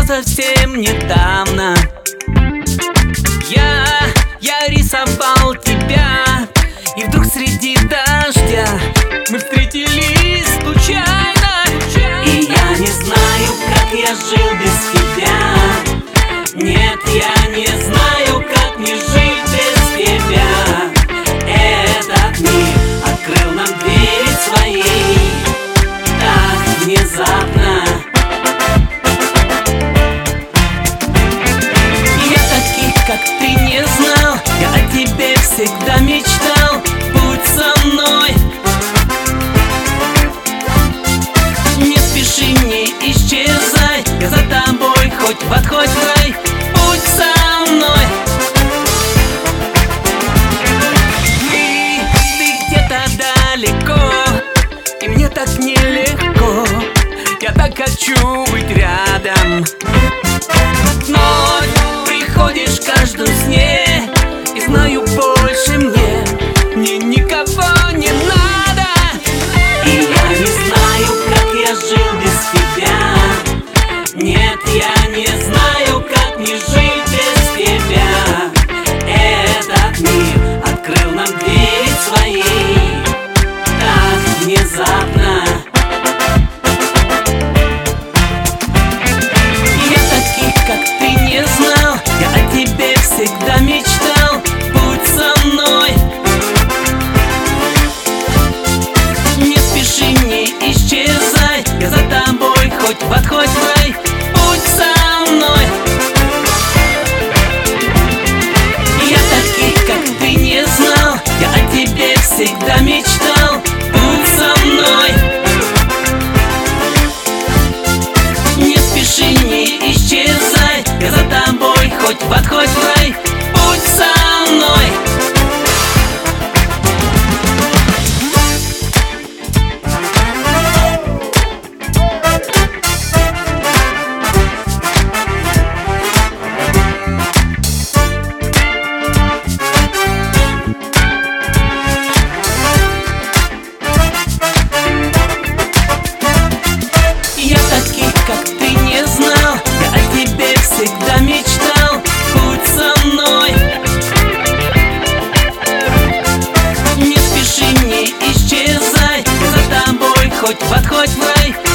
что совсем недавно я рисовал тебя, и вдруг среди дождя мы встретились случайно. И я не знаю, как я жил без тебя. Нет, я не знаю, как мне жить без тебя. Этот мир открыл нам двери свои так внезапно. Я таких, как ты, не знал. Я о тебе всегда мечтал. Будь со мной, не спеши, не исчезай. Я за тобой хоть в ад, хоть в рай. Будь со мной. Ты где-то далеко, и мне так нелегко. Я так хочу быть рядом. Вновь приходишь в каждом сне, и знаю, больше мне никого не надо. И я не знаю, как я жил без тебя. Нет, я не знаю, как мне жить без тебя. Этот мир открыл нам двери свои так внезапно. Я таких, как ты, не знал. Я о тебе всегда мечтал. Будь со мной, не спеши, не исчезай. Я за тобой хоть в ад, хоть в рай. Будь со мной. Я таких, как ты, не знал. Я о тебе всегда мечтал. Будь со мной, не спеши, не исчезай. Я за тобой хоть в ад, хоть в рай. Будь со мной. Я таких, как ты, не знал. Я о тебе всегда мечтал. Будь со мной, не спеши, не исчезай. Я за тобой хоть в ад, хоть в рай.